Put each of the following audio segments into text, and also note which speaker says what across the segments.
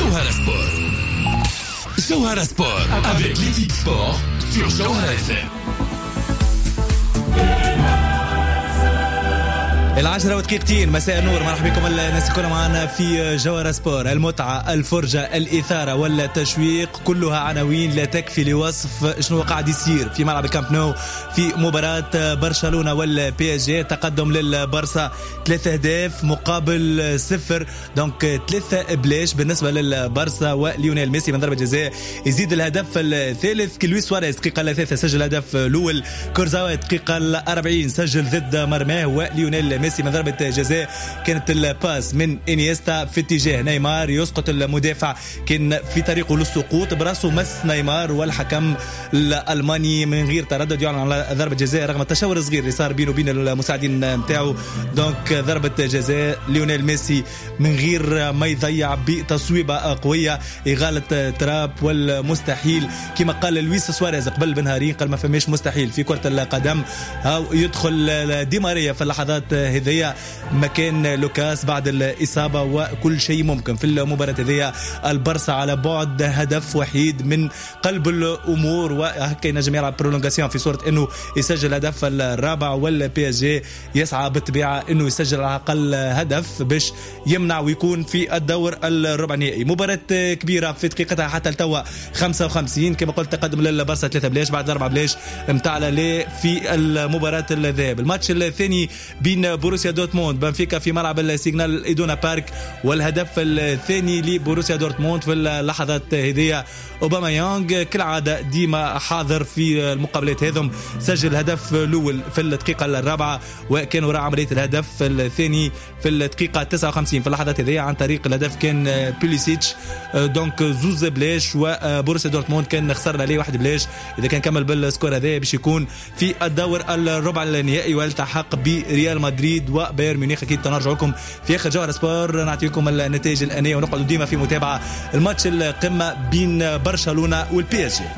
Speaker 1: Jawhara Sport. Jawhara Sport avec l'équipe sport sur Jawhara FM.
Speaker 2: 10:02 مساء النور. مرحبا بكم الناس كلها معنا في جوهرة سبور. المتعة، الفرجة، الإثارة والتشويق كلها عناوين لا تكفي لوصف شنو قاعد يصير في ملعب الكامب نو في مباراة برشلونة والبي اس جي. تقدم للبارسا 3 أهداف مقابل 0، دونك 3 بلاش بالنسبة للبارسا. وليونيل ميسي من ضربة جزاء يزيد الهدف الثالث. كلويس سواريز دقيقة 3 سجل الهدف الأول. كورزاوا دقيقة 40 سجل ضد مرماه. وليونيل ميسي من ضربة جزاء كانت الباس من إنيستا في اتجاه نيمار، يسقط المدافع كان في طريقه للسقوط، براسه مس نيمار والحكم الألماني من غير تردد يعلن على ضربة جزاء رغم التشاور الصغير اللي صار بينه وبين المساعدين متاعه. دونك ضربة جزاء ليونيل ميسي من غير ما يضيع بتصويبة قوية، إغالة تراب والمستحيل كما قال لويس سواريز قبل بنهارين، قال ما فماش مستحيل في كرة القدم. يدخل دي ماريا في اللحظات هذه مكان لوكاس بعد الإصابة وكل شيء ممكن في المباراة هذه. البارسا على بعد هدف وحيد من قلب الأمور، وهكا ينجم يلعب برولونغاسيون في صورة أنه يسجل الهدف الرابع. والبي اس جي يسعى بالطبيعة أنه يسجل على الأقل هدف باش يمنع ويكون في الدور الربع النهائي. مباراة كبيرة في دقيقتها حتى التوا 55 كما قلت، تقدم للبارسا 3 بلاش بعد 4 بلاش متاع لا في المباراة الذهاب. الماتش الثاني بين بوروسيا دورتموند بنفيكا في ملعب السيجنال إيدونا بارك، والهدف الثاني لبوروسيا دورتموند في اللحظات هذه أوباما يانغ كالعادة ديما حاضر في المقابلات هذم، سجل الهدف الأول في الدقيقة الرابعة وكان وراء عملية الهدف الثاني في الدقيقة 59 في اللحظات هذه عن طريق الهدف كان بوليسيتش. دونك زوز بلاش وبوروسيا دورتموند كان خسرنا عليه 1 بلاش. إذا كان كمل بالسكور هذا باش يكون في الدور الربع النهائي والتحق بريال مدريد وبايرن ميونخ. أكيد تنرجع لكم في آخر جوهرة سبور نعطيكم النتائج الآنية ونقعد ديما في متابعة الماتش القمة بين برشلونة والبي اس جي.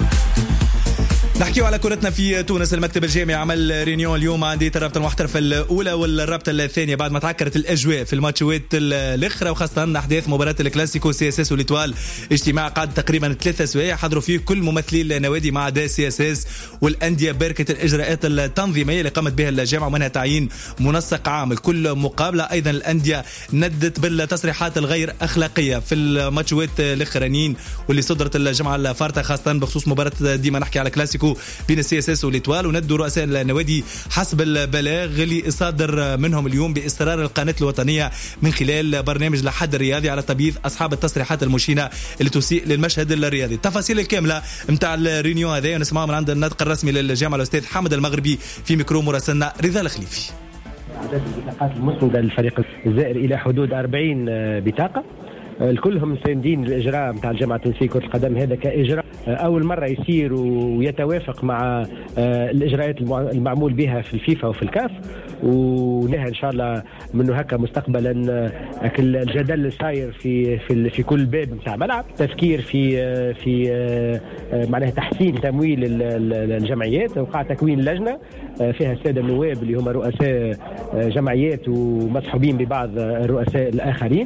Speaker 2: نحكيو على كرتنا في تونس. المكتب الجامعي عمل رينيون اليوم عن أندية الرابطة المحترفة الأولى والرابطة الثانية بعد ما تعكرت الأجواء في الماتشات الأخرى، وخاصة أحداث مباراة الكلاسيكو سي اس اس والإتوال. اجتماع قعد تقريبا 3 سوايع حضروا فيه كل ممثلي النوادي مع دا سي اس اس والأندية باركة الإجراءات التنظيمية اللي قامت بها الجامعة ومنها تعيين منسق عام لكل مقابلة. أيضا الأندية ندت بالتصريحات الغير أخلاقية في الماتشات الأخرانيين واللي صدرت الجمعة الفارطة، خاصة بخصوص مباراة ديما نحكي على كلاسيكو بين السي اس اس والإتوال. وندوا رؤساء النوادي حسب البلاغ اللي صادر منهم اليوم بإصرار القناة الوطنية من خلال برنامج لحد الرياضي على تبييض أصحاب التصريحات المشينة اللي تسيء للمشهد الرياضي. التفاصيل الكاملة متاع الرينيون هذا نسمعها من عند الناطق الرسمي للجامعة الأستاذ حمد المغربي في ميكرو مراسلنا رضا الخليفي.
Speaker 3: عدد البطاقات المسندة للفريق الزائر إلى حدود 40 بطاقة، الكلهم ساندين الاجراء نتاع الجامعه التونسيه كره القدم. هذا كاجراء اول مره يصير ويتوافق مع الاجراءات المعمول بها في الفيفا وفي الكاف، ونها ان شاء الله منه هكا مستقبلا الجدل اللي صاير في كل باب نتاع ملعب، تفكير في معناها تحسين تمويل الجمعيات. وقع تكوين لجنه فيها الساده النواب اللي هم رؤساء جمعيات ومصحوبين ببعض الرؤساء الاخرين.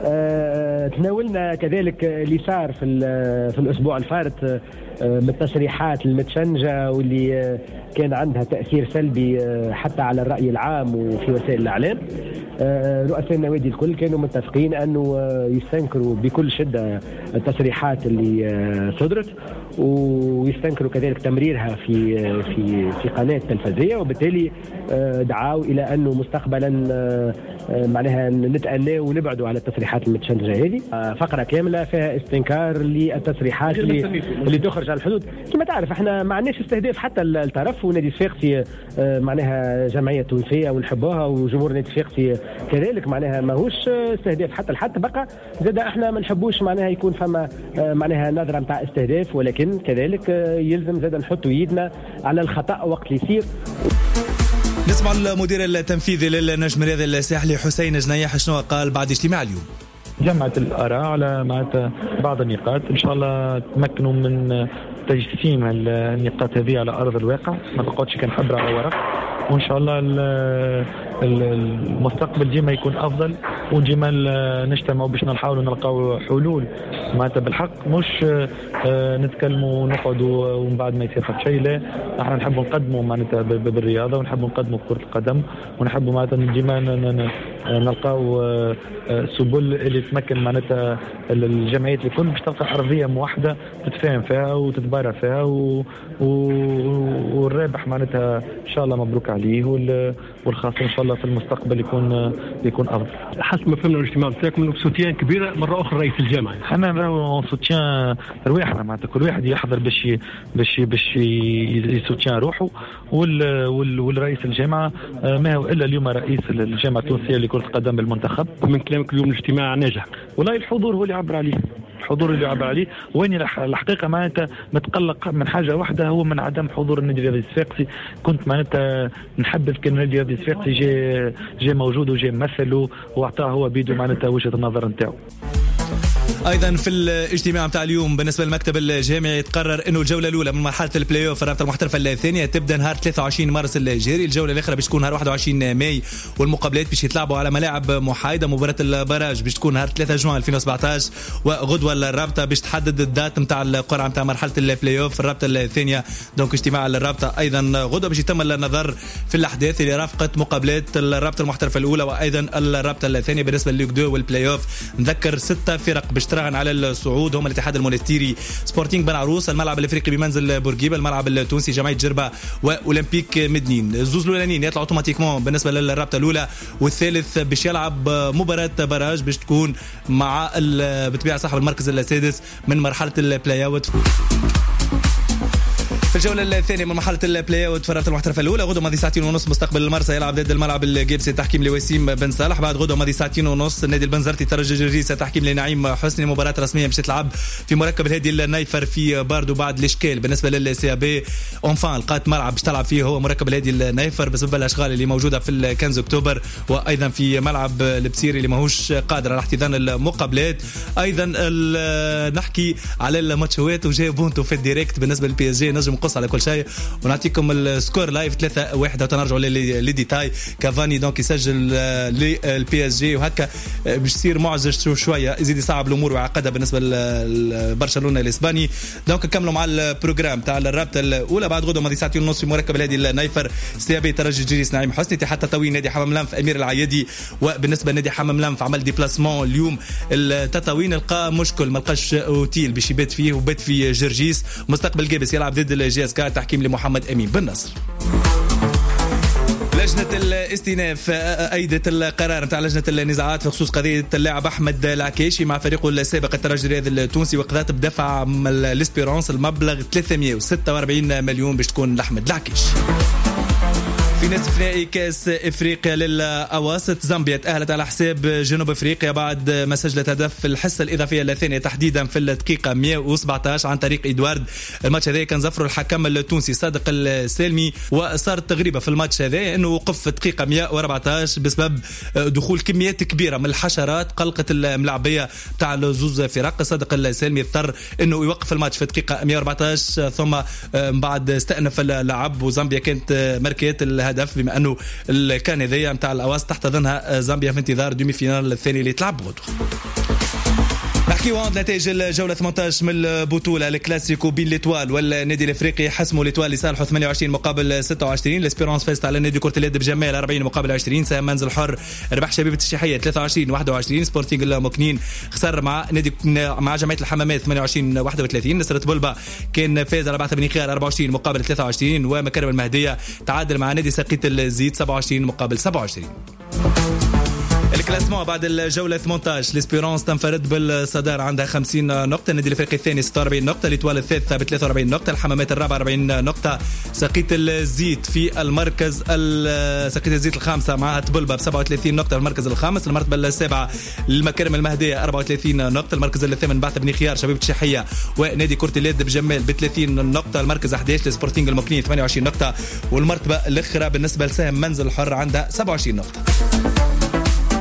Speaker 3: تناولنا كذلك اللي صار في الأسبوع الفارط من التصريحات المتشنجة واللي كان عندها تأثير سلبي حتى على الرأي العام وفي وسائل الإعلام. رؤساء النوادي الكل كانوا متفقين أنه يستنكروا بكل شدة التصريحات اللي صدرت، ويستنكروا كذلك تمريرها في قناة تلفزية، وبالتالي دعاوا إلى أنه مستقبلا معناها نتأنى ونبعدوا على التصريحات المتشنجة هذه. فقرة كاملة فيها استنكار للتصريحات اللي تخرج على الحدود. كما تعرف احنا ما عندناش استهداف حتى الطرف، ونادي صفاقسي معناها جمعية تونسية ونحبوها، وجمهور نادي صفاقسي كذلك معناها ماهوش استهداف حتى بقى زاد احنا ما نحبوش معناها يكون فما معناها نظرة نتاع استهداف، ولكن كذلك يلزم زاد نحطوا يدنا على الخطأ وقت اللي يصير.
Speaker 2: نسمع المدير التنفيذي للنجم الرياضي الساحلي حسين جنيح شنو قال بعد اجتماع اليوم.
Speaker 4: جمعت الآراء على معناتها بعض النقاط إن شاء الله تمكنوا من تجسيم النقاط هذه على أرض الواقع، ما تقعدش كنحبر على ورق، وإن شاء الله المستقبل ديما يكون افضل، وديما نجتمعوا باش نحاولوا نلقاو حلول معناتها بالحق، مش نتكلموا ونقعدوا ومن بعد ما يصير شيء. لا، احنا نحبوا نقدموا معناتها بالرياضه، ونحبوا نقدموا بكره القدم، ونحبوا معناتها ديما نلقاو سبل اللي تمكن معناتها الجمعيات الكل باش تلقى ارضيه موحده تتفاهم فيها وتتبارى فيها، والرابح معناتها ان شاء الله مبروك عليه، والخاص ان شاء الله في المستقبل يكون افضل.
Speaker 5: حسب ما فهمنا الاجتماع بتاعكم انه سوتيان كبيره مره اخرى رئيس الجامعه.
Speaker 4: احنا نراو سوتيان رواحنا معناتها كل واحد يحضر باش يسوتيان روحه، والرئيس الجامعه ما هو الا اليوم رئيس الجامعه التونسيه لكره القدم بالمنتخب.
Speaker 5: من كلامك اليوم الاجتماع ناجح؟
Speaker 4: والله الحضور هو اللي يعبر عليه، الحضور اللي يعبر عليه. وين الحقيقه معناتها متقلق من حاجه واحده، هو من عدم حضور النادي الرياضي الصفاقسي. كنت معناتها نحبذ كان النادي الرياضي الصفاقسي جاي موجود وجاي ممثل واعطاه هو بيدو معناتها وجهه النظر نتاعو.
Speaker 2: ايضا في الاجتماع متاع اليوم بالنسبه للمكتب الجامعي تقرر انه الجوله الاولى من مرحله البلاي اوف الرابطه المحترفه الثانيه تبدا نهار 23 مارس الجاري، الجوله الاخرى باش تكون نهار 21 ماي، والمقابلات باش يتلعبوا على ملاعب محايده. مباراه البراج باش تكون نهار 3 جوان 2017، وغدوه الرابطه باش تحدد الدات نتاع القرعه نتاع مرحله البلاي اوف الرابطه الثانيه. دونك اجتماع الرابطه ايضا غدوه باش يتم النظر في الاحداث اللي رافقت مقابلات الرابطه المحترفه الاولى وايضا الرابطه الثانيه بالنسبه لليغ 2 والبلاي اوف. نذكر 6 فرق باش تراهن على الصعود، هم الاتحاد المونستيري، سبورتينغ بن عروس، الملعب الافريقي بمنزل بورقيبه، الملعب التونسي جمعيه جربه، واولمبيك مدنين. الزوز الاولانيين يطلعوا اوتوماتيكمون بالنسبه للرابطه الاولى، والثالث باش يلعب مباراه براج باش تكون مع بالطبيعه صاحب المركز السادس من مرحله البلاي اوت. في الجولة الثانية من مرحلة البلاي اوت في الرابطة المحترفة الأولى، غدوة ماضي 2:30 مستقبل المرسى يلعب ضد الملعب الجيبسي تحكيم لوسيم بن صالح. بعد غدوة ماضي 2:30 النادي البنزرتي ترجي جرجيسة تحكيم لنعيم حسني. مباراة رسمية باش تلعب في مركب الهادي النايفر في باردو بعد الاشكال بالنسبة للسي ا بي اونفان لقات ملعب باش تلعب فيه هو مركب الهادي النايفر بسبب الاشغال اللي موجودة في 15 اكتوبر، وايضا في ملعب البصيري اللي ماهوش قادر على احتضان المقابلات. ايضا نحكي على الماتشات وجاي بونتو في الديريكت بالنسبة للبي اس جي، نجم نقص على كل شيء ونعطيكم السكور لايف 3-1 وتنرجعوا للديتاي. كافاني دونك يسجل للبي اس جي، وهكا باش يصير معزز شويه، يزيد يصعب الامور ويعقدها بالنسبه لبرشلونه الاسباني. دونك نكملوا مع البروجرام تاع الرابطه الاولى. بعد غدوه ماضي 2:30 في مركب الهادي النايفر سي بي ترجي جريس نعيم حسني، اتحاد تطاوين نادي حمام لنف امير العيادي. وبالنسبه لنادي حمام لنف عمل ديبلاسمون اليوم التطاوين، لقى مشكل ما لقاش اوتيل باش يبات فيه وبات في جرجيس. مستقبل جابس يلعب ضد الجي اس كا تحكيم لمحمد امين بن نصر. لجنة الاستئناف أيدت القرار نتاع لجنة النزاعات في خصوص قضية اللاعب أحمد العكاشي مع فريقه السابق الترجي الرياضي التونسي، وقضت بدفع الاسبيرانس المبلغ 346 مليون باش تكون لأحمد العكاشي. في نصف نهائي كاس افريقيا للاواسط، زامبيا تاهلت على حساب جنوب افريقيا بعد ما سجلت هدف في الحصه الاضافيه الثانيه تحديدا في الدقيقه 117 عن طريق ادوارد. الماتش هذا كان ظفره الحكم التونسي صادق السالمي، وصارت تغريبه في الماتش هذا انه وقف في الدقيقه 114 بسبب دخول كميات كبيره من الحشرات قلقت الملاعبيه تاع زوز فرق. صادق السالمي اضطر انه يوقف الماتش في الدقيقه 114، ثم بعد استأنف اللعب وزامبيا كانت ماركات الهدف بما انه كان هذايا نتاع الاواسط تحتضنها زامبيا في انتظار دومي فينال الثاني اللي تلعب غدوه. نحكيو عن نتائج الجولة 18 من البطولة. الكلاسيكو بين ليتوال والنادي الافريقي حسموا ليتوال لصالحه 28 مقابل 26. الاسبيرانس فازت على نادي كرة اليد بجمال 40 مقابل 20. سام منزل حر ربح شبيبة الشيحية 23-21. سبورتينغ المكنين خسر مع جمعية الحمامات 28-31. نصرة بلبا كان فاز على بعثة بني خيار 24 مقابل 23. ومكارم المهدية تعادل مع نادي سقيت الزيت 27 مقابل 27. الكلاسمون بعد الجولة 18 الاسبيرانس تنفرد بالصدارة عندها 50 نقطة. النادي الافريقي الثاني 46 نقطة. ليتوال الثالثة ب 43 نقطة. الحمامات الرابعة 40 نقطة. سقيت الزيت في المركز سقيت الزيت الخامسة معها تبلبة ب 37 نقطة في المركز الخامس. المرتبة السابعة للمكارم المهدية 34 نقطة. المركز الثامن بعث بني خيار شبيبة الشيحية ونادي كرة اليد بجمال ب 30 نقطة. المركز 11 لسبورتينغ المكنين 28 نقطة. والمرتبة الأخرى بالنسبة لسهم منزل الحر عندها 27 نقطة.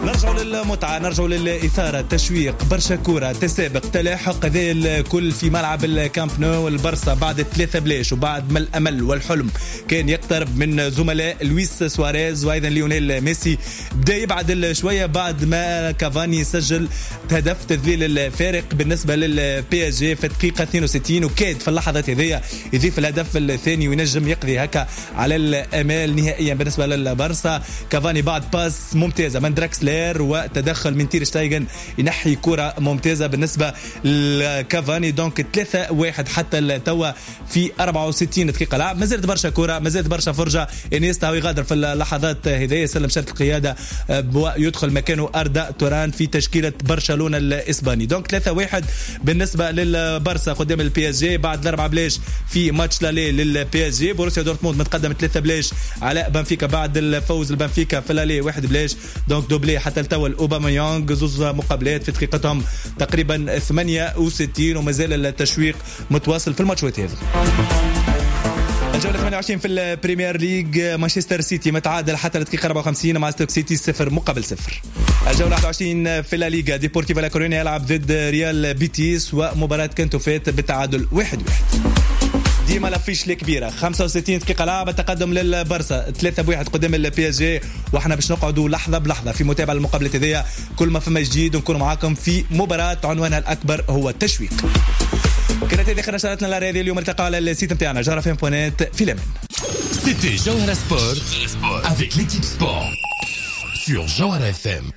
Speaker 2: نرجعوا للمتعة، نرجعوا للإثارة، التشويق، برشا كورة، تسابق، تلاحق، هذا الكل في ملعب الكامب نو. البرصة بعد 3 بلاش وبعد ما الأمل والحلم كان يقترب من زملاء لويس سواريز وأيضا ليونيل ميسي، بدأ يبعد شوية بعد ما كافاني سجل هدف تذليل الفارق بالنسبة للبي اس جي في الدقيقة 62، وكاد في اللحظة هذه يضيف الهدف الثاني وينجم يقضي هكا على الأمال نهائيا بالنسبة للبرصة. كافاني بعد باس ممتازة من دراكسلر وتدخل من تير شتايغن ينحي كرة ممتازة بالنسبة لكافاني. دونك 3-1 حتى التوا في 64 دقيقة لعب. ما زالت برشا كرة، ما زالت برشا فرجة. انيستا يغادر في اللحظات هذه، يسلم شرط القيادة ويدخل مكانه أردا توران في تشكيلة برشلونة الإسباني. دونك 3-1 بالنسبة للبرصة قدام البي اس جي بعد 4 بلاش في ماتش لالي للبي اس جي. بوروسيا دورتموند متقدم 3 بلاش على بنفيكا بعد الفوز البنفيكا في لالي 1 بلاش. دونك دوبلي حتى التوا أوباميانغ، زوز مقابلات في دقيقتهم تقريبا 68 وما زال التشويق متواصل في الماتشات هذه. الجولة 28 في البريمير ليج، مانشستر سيتي متعادل حتى الدقيقة 54 مع ستوك سيتي 0-0. الجولة 21 في لا ليغا، ديبورتيفو لا كورونيا يلعب ضد ريال بيتيس ومباراة كانت فات بالتعادل 1-1. ديما لافيش الكبيره 65 دقيقه لعبه، تقدم للبرصه 3-1 قدام البي اس جي، واحنا باش نقعدوا لحظه بلحظه في متابعه المقابله هذيا. كل ما فما جديد ونكون معاكم في مباراه عنوانها الاكبر هو التشويق. كانت هذه اخر نشرتنا لهذه اليوم. التقى على السيت نتاعنا جوهرفم.net في الأمان.
Speaker 1: C'était Jawhara Sport avec l'équipe sport sur Jawhara FM.